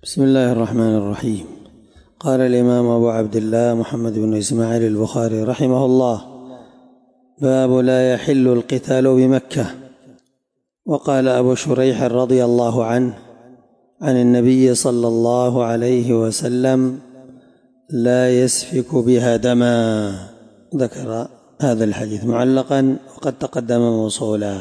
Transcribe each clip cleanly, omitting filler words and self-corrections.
بسم الله الرحمن الرحيم. قال الإمام أبو عبد الله محمد بن إسماعيل البخاري رحمه الله: باب لا يحل القتال بمكة. وقال أبو شريح رضي الله عنه عن النبي صلى الله عليه وسلم: لا يسفك بها دما. ذكر هذا الحديث معلقا وقد تقدم موصولا،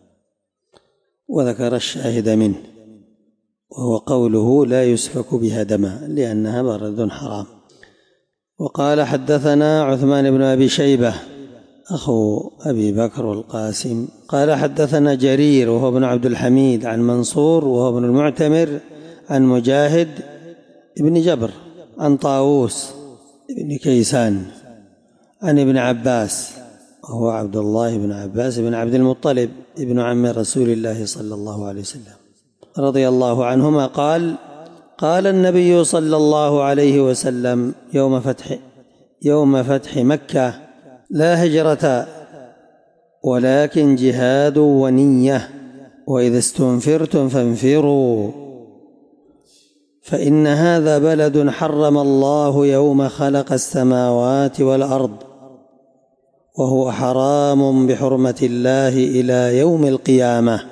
وذكر الشاهد منه وهو قوله لا يسفك بها دما لأنها برد حرام. وقال: حدثنا عثمان بن أبي شيبة أخو أبي بكر القاسم قال: حدثنا جرير وهو ابن عبد الحميد عن منصور وهو ابن المعتمر عن مجاهد ابن جبر عن طاووس ابن كيسان عن ابن عباس وهو عبد الله بن عباس بن عبد المطلب ابن عم رسول الله صلى الله عليه وسلم رضي الله عنهما قال: قال النبي صلى الله عليه وسلم يوم فتح مكة: لا هجرة ولكن جهاد ونية، وإذا استنفرتم فانفروا، فإن هذا بلد حرم الله يوم خلق السماوات والأرض، وهو حرام بحرمة الله إلى يوم القيامة،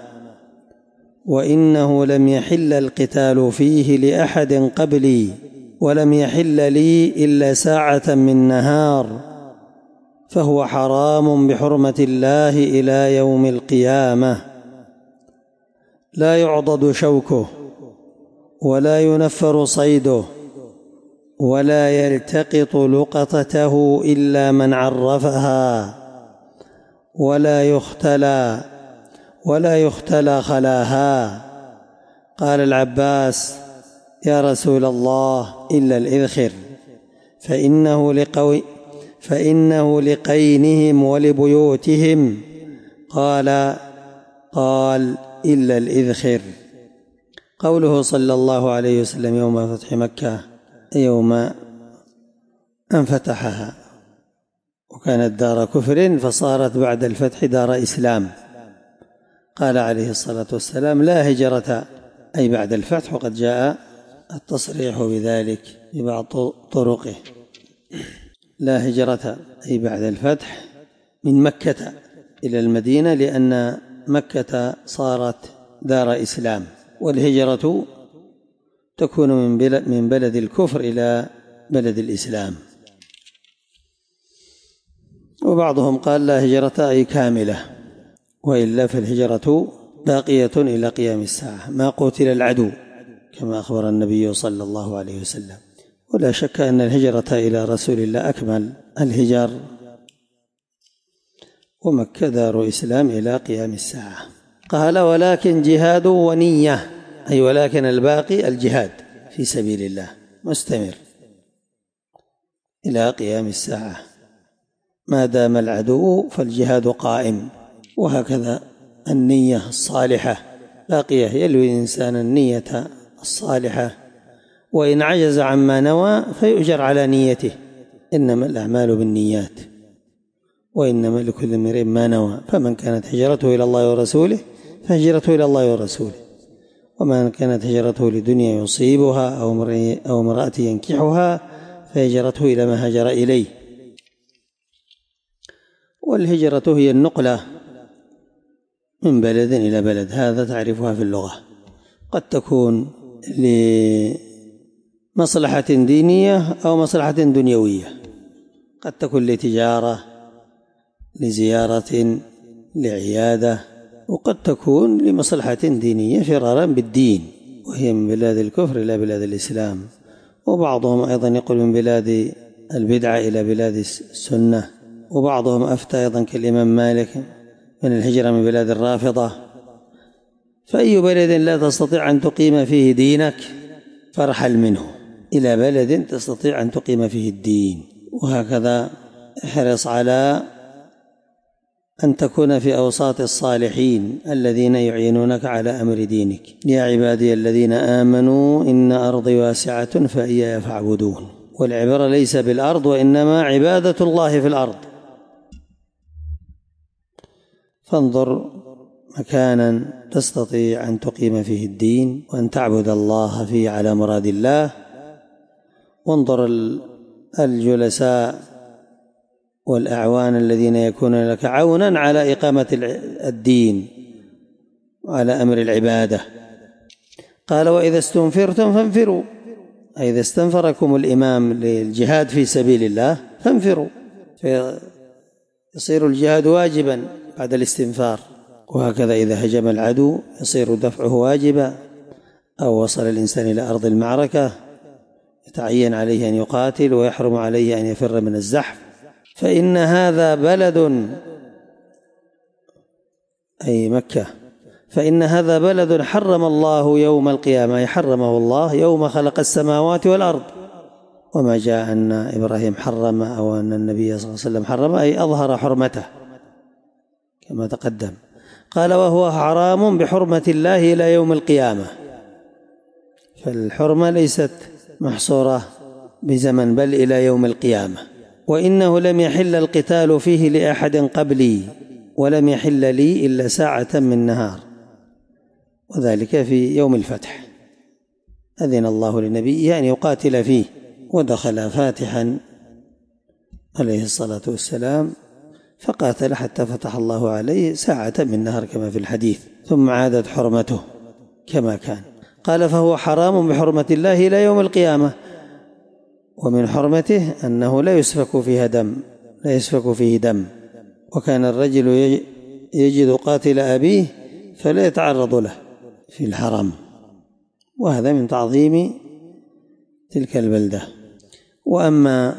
وإنه لم يحل القتال فيه لأحد قبلي، ولم يحل لي إلا ساعة من نهار، فهو حرام بحرمة الله إلى يوم القيامة، لا يعضد شوكه ولا ينفر صيده ولا يلتقط لقطته إلا من عرفها، ولا يختلى خلاها. قال العباس: يا رسول الله، إلا الإذخر، فإنه لقينهم ولبيوتهم. قال: إلا الإذخر. قوله صلى الله عليه وسلم يوم فتح مكة يوم أن فتحها، وكانت دار كفر فصارت بعد الفتح دار إسلام. قال عليه الصلاة والسلام: لا هجرة، أي بعد الفتح، وقد جاء التصريح بذلك ببعض طرقه. لا هجرة أي بعد الفتح من مكة إلى المدينة، لأن مكة صارت دار إسلام، والهجرة تكون من بلد الكفر إلى بلد الإسلام. وبعضهم قال: لا هجرة أي كاملة، وإلا فالهجرة باقية إلى قيام الساعة ما قتل العدو، كما أخبر النبي صلى الله عليه وسلم. ولا شك أن الهجرة إلى رسول الله أكمل الهجر، ومكة دار إسلام إلى قيام الساعة. قال: ولكن جهاد ونية، أي ولكن الباقي الجهاد في سبيل الله مستمر إلى قيام الساعة، ما دام العدو فالجهاد قائم. وهكذا النية الصالحة باقية، يلوي الإنسان النية الصالحة، وإن عجز عما نوى فيؤجر على نيته. إنما الأعمال بالنيات، وإنما لكل امرئ ما نوى، فمن كانت هجرته إلى الله ورسوله فهجرته إلى الله ورسوله، ومن كانت هجرته لدنيا يصيبها أو امرأة ينكحها فهجرته إلى ما هاجر إليه. والهجرة هي النقلة من بلد إلى بلد، هذا تعرفها في اللغة. قد تكون لمصلحة دينية أو مصلحة دنيوية، قد تكون لتجارة، لزيارة، لعيادة، وقد تكون لمصلحة دينية فرارا بالدين، وهي من بلاد الكفر إلى بلاد الإسلام. وبعضهم أيضا يقول من بلاد البدعة إلى بلاد السنة. وبعضهم أفتى أيضا كالإمام مالك من الهجرة من بلاد الرافضة. فأي بلد لا تستطيع أن تقيم فيه دينك فارحل منه إلى بلد تستطيع أن تقيم فيه الدين. وهكذا احرص على أن تكون في أوساط الصالحين الذين يعينونك على أمر دينك. يا عبادي الذين آمنوا إن أرضي واسعة فإياي فاعبدون. والعبرة ليس بالأرض، وإنما عبادة الله في الأرض. فانظر مكانا تستطيع أن تقيم فيه الدين وأن تعبد الله فيه على مراد الله. وانظر الجلساء والأعوان الذين يكونون لك عونا على إقامة الدين وعلى أمر العبادة. قال وإذا استنفرتم فانفروا، أي إذا استنفركم الإمام للجهاد في سبيل الله فانفروا، فيصير الجهاد واجبا بعد الاستنفار. وهكذا إذا هجم العدو يصير دفعه واجبا، أو وصل الإنسان إلى أرض المعركة يتعين عليه أن يقاتل ويحرم عليه أن يفر من الزحف. فإن هذا بلد، أي مكة، فإن هذا بلد حرم الله يوم القيامة، حرمه الله يوم خلق السماوات والأرض. وما جاء أن إبراهيم حرم أو أن النبي صلى الله عليه وسلم حرم، أي أظهر حرمته كما تقدم. قال وهو حرام بحرمة الله إلى يوم القيامة، فالحرمة ليست محصورة بزمن بل إلى يوم القيامة. وإنه لم يحل القتال فيه لأحد قبلي ولم يحل لي إلا ساعة من نهار، وذلك في يوم الفتح أذن الله لنبيه أن يقاتل فيه، ودخل فاتحا عليه الصلاة والسلام فقاتل حتى فتح الله عليه ساعة من نهار كما في الحديث، ثم عادت حرمته كما كان. قال فهو حرام بحرمة الله إلى يوم القيامة، ومن حرمته أنه لا يسفك فيه دم. وكان الرجل يجد قاتل أبيه فلا يتعرض له في الحرم، وهذا من تعظيم تلك البلدة. وأما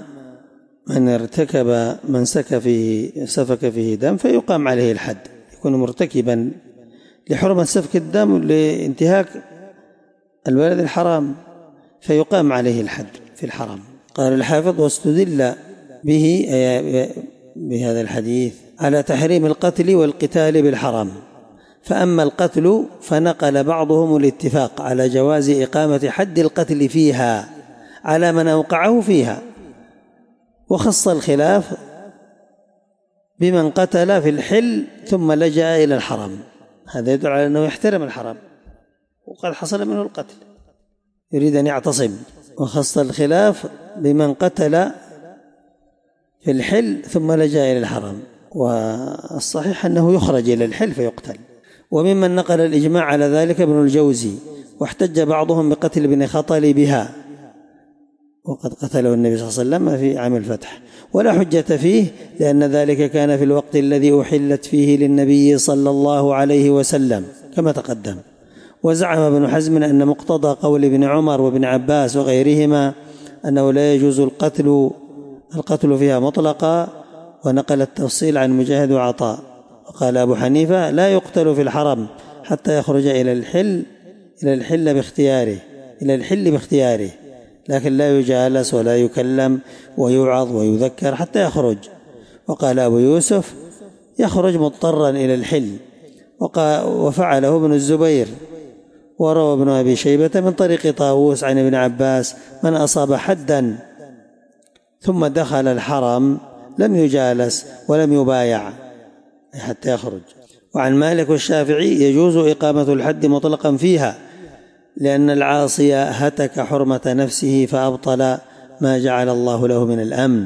من سفك فيه دم فيقام عليه الحد، يكون مرتكبا لحرمة سفك الدم لانتهاك البلد الحرام فيقام عليه الحد في الحرم. قال الحافظ واستدل به بهذا الحديث على تحريم القتل والقتال بالحرم. فأما القتل فنقل بعضهم الاتفاق على جواز إقامة حد القتل فيها على من أوقعه فيها، وخص الخلاف بمن قتل في الحل ثم لجأ إلى الحرم، هذا يدل على أنه يحترم الحرم وقد حصل منه القتل يريد أن يعتصم. وخص الخلاف بمن قتل في الحل ثم لجأ إلى الحرم، والصحيح أنه يخرج إلى الحل فيقتل. وممن نقل الإجماع على ذلك ابن الجوزي، واحتج بعضهم بقتل ابن خطل بها، وقد قتله النبي صلى الله عليه وسلم في عام الفتح، ولا حجة فيه لأن ذلك كان في الوقت الذي أحلت فيه للنبي صلى الله عليه وسلم كما تقدم. وزعم ابن حزم أن مقتضى قول ابن عمر وابن عباس وغيرهما أنه لا يجوز القتل فيها مطلقا، ونقل التفصيل عن مجاهد وعطاء. وقال أبو حنيفة لا يقتل في الحرم حتى يخرج إلى الحل باختياره، لكن لا يجالس ولا يكلم ويوعظ ويذكر حتى يخرج. وقال أبو يوسف يخرج مضطرا إلى الحل، وفعله ابن الزبير. وروى ابن أبي شيبة من طريق طاووس عن ابن عباس من أصاب حدا ثم دخل الحرم لم يجالس ولم يبايع حتى يخرج. وعن مالك والشافعي يجوز إقامة الحد مطلقا فيها، لأن العاصي هتك حرمة نفسه فأبطل ما جعل الله له من الأمن.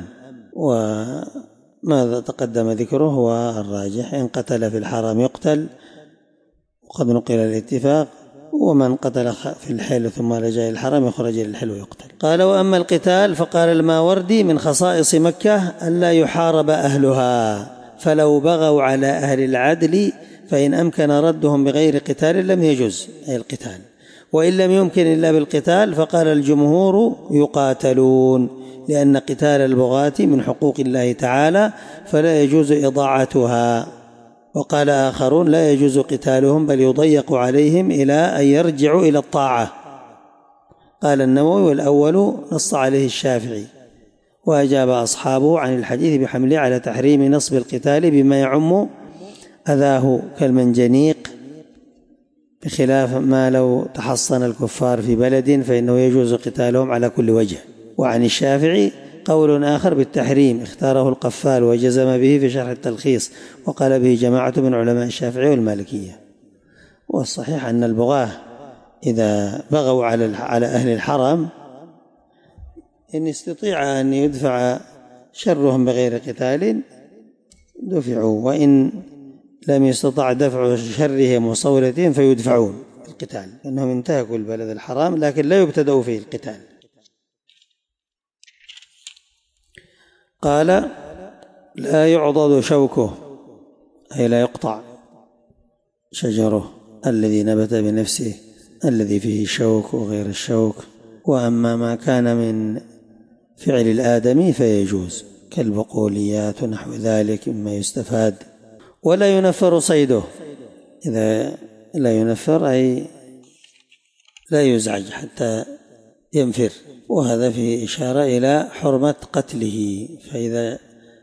وماذا تقدم ذكره هو الراجح، إن قتل في الحرم يقتل، وقد نقل الاتفاق. ومن قتل في الحل ثم لجأ إلى الحرم يخرج إلى الحل ويقتل. قال وأما القتال فقال الماوردي من خصائص مكة ألا يحارب أهلها، فلو بغوا على أهل العدل فإن أمكن ردهم بغير قتال لم يجوز أي القتال، وإن لم يمكن إلا بالقتال فقال الجمهور يقاتلون، لأن قتال البغاة من حقوق الله تعالى فلا يجوز إضاعتها. وقال آخرون لا يجوز قتالهم بل يضيق عليهم إلى أن يرجعوا إلى الطاعة. قال النووي والأول نص عليه الشافعي، وأجاب أصحابه عن الحديث بحمله على تحريم نصب القتال بما يعم أذاه كالمنجنيق، بخلاف ما لو تحصن الكفار في بلد فإنه يجوز قتالهم على كل وجه. وعن الشافعي قول آخر بالتحريم اختاره القفال وجزم به في شرح التلخيص، وقال به جماعة من علماء الشافعي والمالكية. والصحيح أن البغاة إذا بغوا على أهل الحرم إن استطيع أن يدفع شرهم بغير قتال دفعوا، وإن لم يستطع دفع شرهم وصولتهم فيدفعون القتال، لأنهم انتهكوا البلد الحرام لكن لا يبتدأ فيه القتال. قال لا يعضد شوكه، أي لا يقطع شجره الذي نبت بنفسه الذي فيه شوك وغير الشوك. وأما ما كان من فعل الآدمي فيجوز كالبقوليات ونحو ذلك مما يستفاد. ولا ينفر صيده، إذا لا ينفر أي لا يزعج حتى ينفر، وهذا فيه إشارة إلى حرمة قتله، فإذا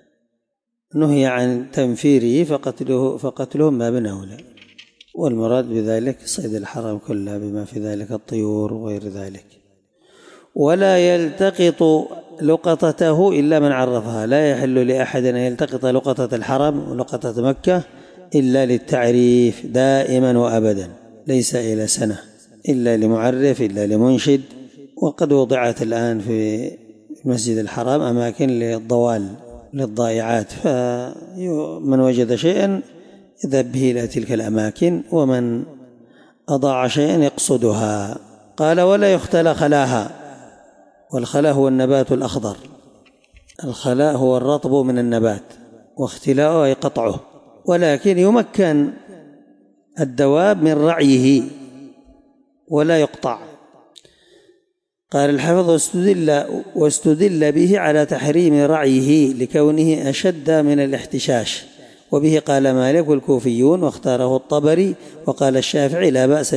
نهي عن تنفيره فقتله ما بين أولى. والمراد بذلك صيد الحرم كله بما في ذلك الطيور وغير ذلك. ولا يلتقط لقطته إلا من عرفها، لا يحل لأحد أن يلتقط لقطة الحرم ولقطة مكة إلا للتعريف دائما وأبدا، ليس إلى سنة، إلا لمعرف إلا لمنشد. وقد وضعت الآن في المسجد الحرام أماكن للضوال للضائعات، فمن وجد شيئا يذهب به إلى تلك الأماكن، ومن أضاع شيئا يقصدها. قال ولا يختلى خلاها، والخلاء هو النبات الأخضر، الخلاء هو الرطب من النبات، واختلاؤه أي قطعه، ولكن يمكن الدواب من رعيه ولا يقطع. قال الحافظ واستدل به على تحريم رعيه لكونه أشد من الاحتشاش، وبه قال مالك والكوفيون واختاره الطبري. وقال الشافعي لا بأس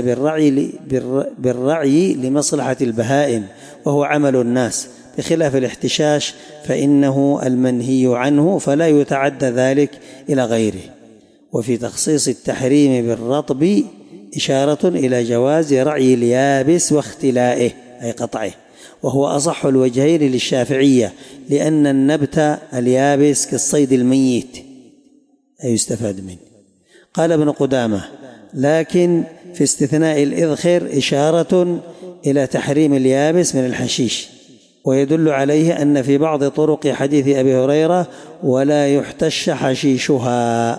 بالرعي لمصلحة البهائم وهو عمل الناس، بخلاف الاحتشاش فإنه المنهي عنه فلا يتعدى ذلك إلى غيره. وفي تخصيص التحريم بالرطب إشارة إلى جواز رعي اليابس واختلائه أي قطعه، وهو أصح الوجهين للشافعية، لأن النبت اليابس كالصيد الميت أي يستفاد منه. قال ابن قدامة لكن في استثناء الإذخر إشارة إلى تحريم اليابس من الحشيش، ويدل عليه أن في بعض طرق حديث أبي هريرة ولا يحتش حشيشها،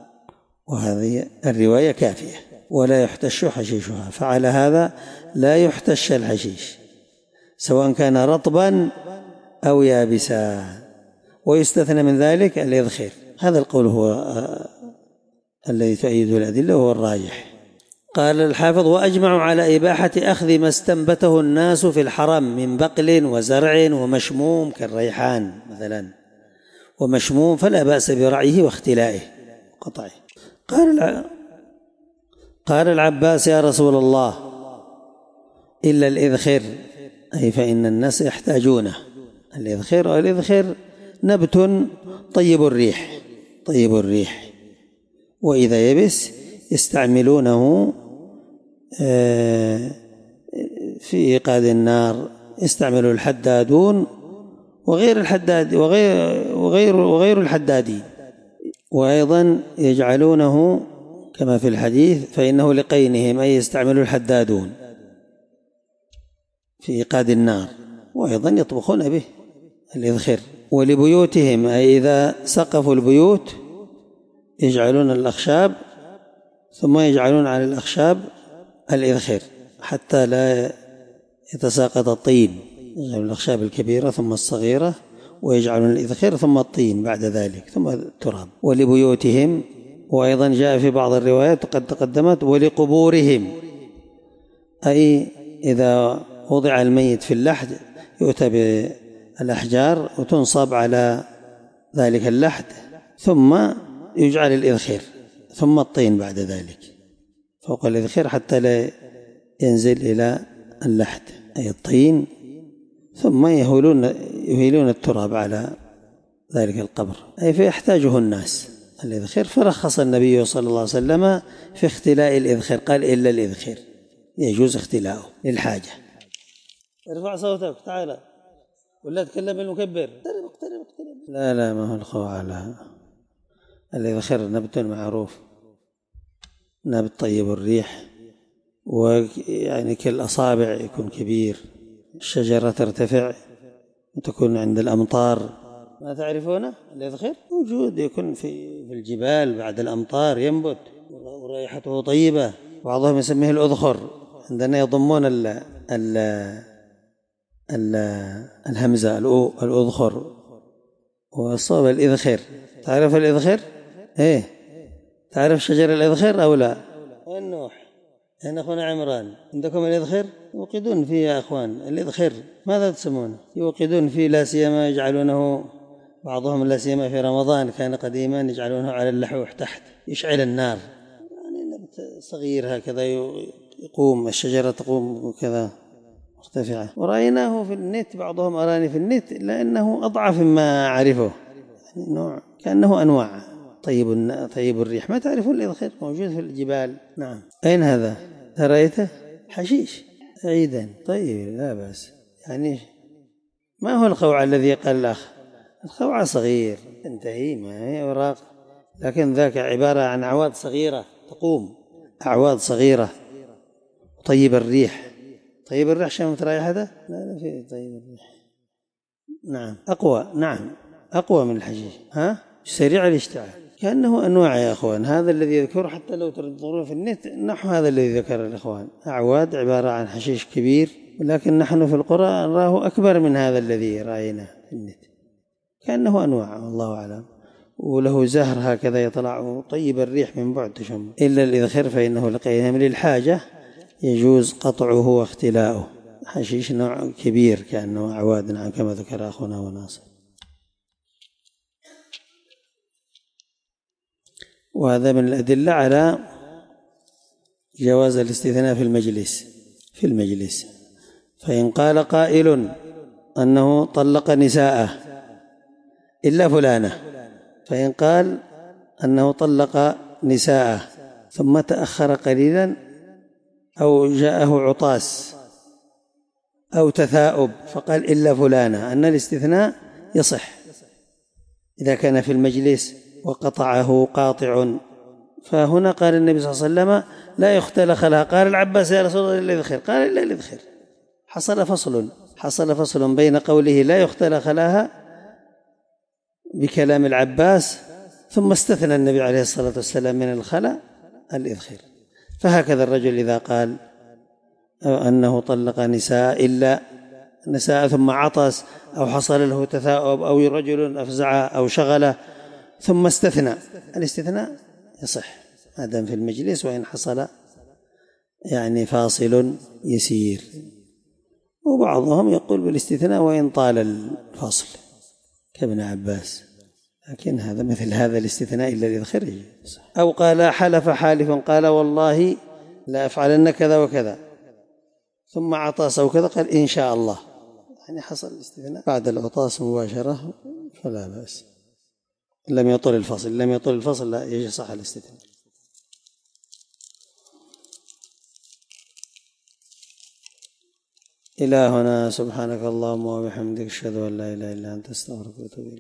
وهذه الرواية كافية، ولا يحتش حشيشها، فعلى هذا لا يحتش الحشيش سواء كان رطبا أو يابسا. ويستثنى من ذلك الإذخر، هذا القول هو الذي تؤيده الأدلة وهو الراجح. قال الحافظ وأجمعوا على إباحة أخذ ما استنبته الناس في الحرم من بقل وزرع ومشموم كالريحان مثلا، ومشموم فلا بأس برعيه واختلائه قطعه. قال العباس يا رسول الله إلا الإذخر، أي فإن الناس يحتاجونه. الإذخر نبت طيب الريح، وإذا يبس يستعملونه في إيقاد النار، يستعمل الحدادون وغير الحدادين، وأيضا يجعلونه كما في الحديث فإنه لقينهم، أي يستعمل الحدادون في إيقاد النار، وأيضا يطبخون به الإذخر. ولبيوتهم أي إذا سقفوا البيوت يجعلون الأخشاب ثم يجعلون على الأخشاب الإذخر حتى لا يتساقط الطين، يجعلون الأخشاب الكبيرة ثم الصغيرة ويجعلون الإذخر ثم الطين بعد ذلك ثم التراب. ولبيوتهم، وأيضا جاء في بعض الروايات قد تقدمت ولقبورهم، أي إذا وضع الميت في اللحد يؤتى بالأحجار وتنصب على ذلك اللحد ثم يجعل الإذخر ثم الطين بعد ذلك فوق الإذخر حتى لا ينزل إلى اللحد أي الطين، ثم يهيلون التراب على ذلك القبر، أي فيحتاجه الناس الإذخر. فرخص النبي صلى الله عليه وسلم في اختلاء الإذخر، قال إلا الإذخر يجوز اختلاؤه للحاجة. ارفع صوتك تعالى ولا تكلم بالمكبر، اقترب. لا ما هو الخوع على الإذخر نبت معروف نبت طيب الريح، ويعني كالأصابع يكون كبير. الشجرة ترتفع وتكون عند الأمطار. ما تعرفونه الإذخر؟ موجود، يكون في الجبال بعد الأمطار ينبت ورائحته طيبة. بعضهم يسميه الأذخر، عندنا يضمون الهمزة الأذخر، والصواب الإذخر. تعرف الإذخر؟ إيه، تعرف شجر الإذخر أو لا؟ والنوح. هنا أخونا عمران، عندكم الإذخر؟ يوقدون فيه يا أخوان الإذخر. ماذا تسمونه؟ يوقدون فيه، لا سيما يجعلونه بعضهم لا سيما في رمضان كان قديما يجعلونه على اللحوح تحت يشعل النار. يعني نبت صغير هكذا يقوم، الشجرة تقوم كذا مرتفعة. ورأيناه في النت، بعضهم أراني في النت، لأنه أضعف مما أعرفه، يعني نوع كأنه أنواع. طيب الريح. ما تعرفون الإذخر؟ موجود في الجبال. نعم. أين هذا؟ رأيته؟ حشيش عيدا. طيب لا بأس. يعني ما هو الخوع الذي قال الأخ؟ الخوع صغير تنتهي، ما هي أوراق، لكن ذاك عبارة عن أعواد صغيرة تقوم، أعواد صغيرة. طيب الريح. طيب الريح شمت رائحته؟ لا في طيب الريح. نعم أقوى. نعم أقوى من الحشيش. سريع الاشتعال. كأنه أنواع يا أخوان. هذا الذي يذكر حتى لو تنظرون في النت نحو هذا الذي ذكر الإخوان، أعواد عبارة عن حشيش كبير، ولكن نحن في القرى نراه أكبر من هذا الذي رأيناه في النت، كأنه أنواع والله أعلم. وله زهر هكذا يطلع طيب الريح من بعد تشم. إلا الإذخر فإنه لقيهم للحاجة يجوز قطعه واختلاؤه. حشيش نوع كبير كأنه أعواد، نعم كما ذكر أخونا وناصر. وهذا من الأدلة على جواز الاستثناء في المجلس. فإن قال قائل أنه طلق نساءه إلا فلانة، فإن قال أنه طلق نساءه ثم تأخر قليلا أو جاءه عطاس أو تثاؤب فقال إلا فلانة، أن الاستثناء يصح إذا كان في المجلس وقطعه قاطع. فهنا قال النبي صلى الله عليه وسلم لا يختلخ لها. قال العباس يا رسول الله إلا الإذخر، قال إلا الإذخر. حصل فصل بين قوله لا يختلخ لها بكلام العباس، ثم استثنى النبي عليه الصلاة والسلام من الخلا الإذخر. فهكذا الرجل إذا قال أنه طلق نساء إلا نساء ثم عطس أو حصل له تثاؤب أو رجل أفزع أو شغله ثم استثنى، الاستثناء يصح ما دام في المجلس، وإن حصل يعني فاصل يسير. وبعضهم يقول بالاستثناء وإن طال الفصل كابن عباس، لكن هذا مثل هذا الاستثناء إلا الإذخر. أو قال حلف حالف قال والله لا أفعلن كذا وكذا ثم عطاس أو كذا قال إن شاء الله، يعني حصل الاستثناء بعد العطاس مباشرة فلا بأس. لم يطل الفصل لا يصح الاستثناء. إلى هنا. سبحانك اللهم وبحمدك أشهد أن لا إله إلا أنت أستغفرك وأتوب إليك.